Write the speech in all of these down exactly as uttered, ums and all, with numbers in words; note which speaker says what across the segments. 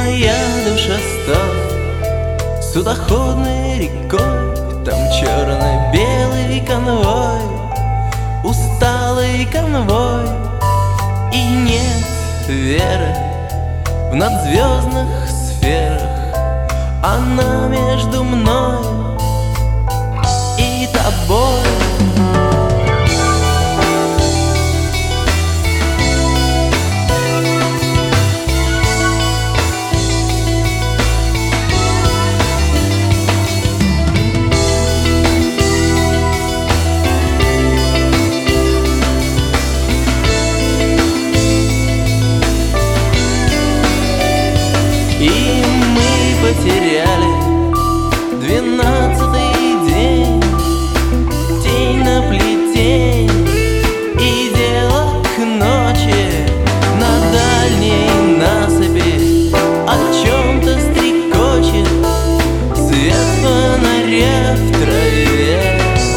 Speaker 1: моя душа стала судоходной рекой. Там черно-белый конвой, усталый конвой, и нет веры в надзвездных сферах. Она между мной и тобой. И мы потеряли двенадцатый день, тень на плетень, и дело к ночи на дальней насыпи о чем-то стрекочет свет фонаря в траве.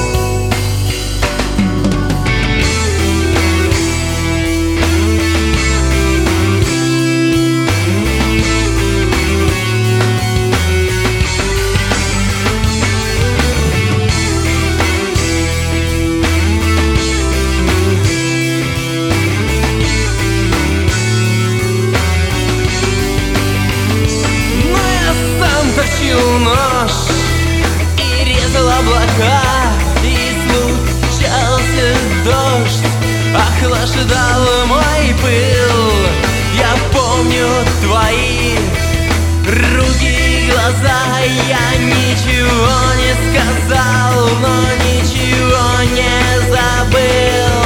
Speaker 1: Точил нож и резал облака, и случался дождь, охлаждал мой пыл. Я помню твои руки и глаза. Я ничего не сказал, но ничего не забыл.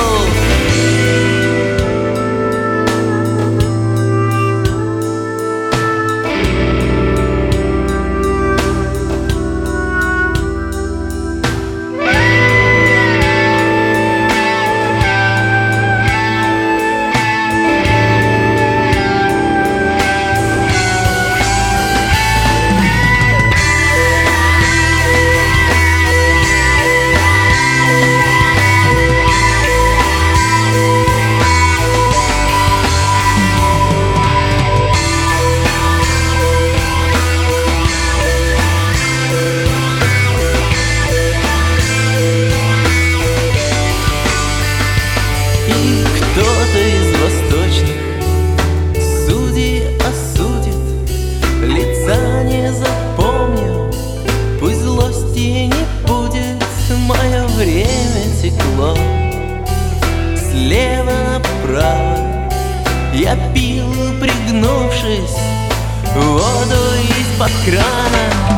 Speaker 1: Кто-то из восточных судей осудит, лица не запомню, пусть злости не будет. Мое время текло слева направо, я пил, пригнувшись, воду из-под крана.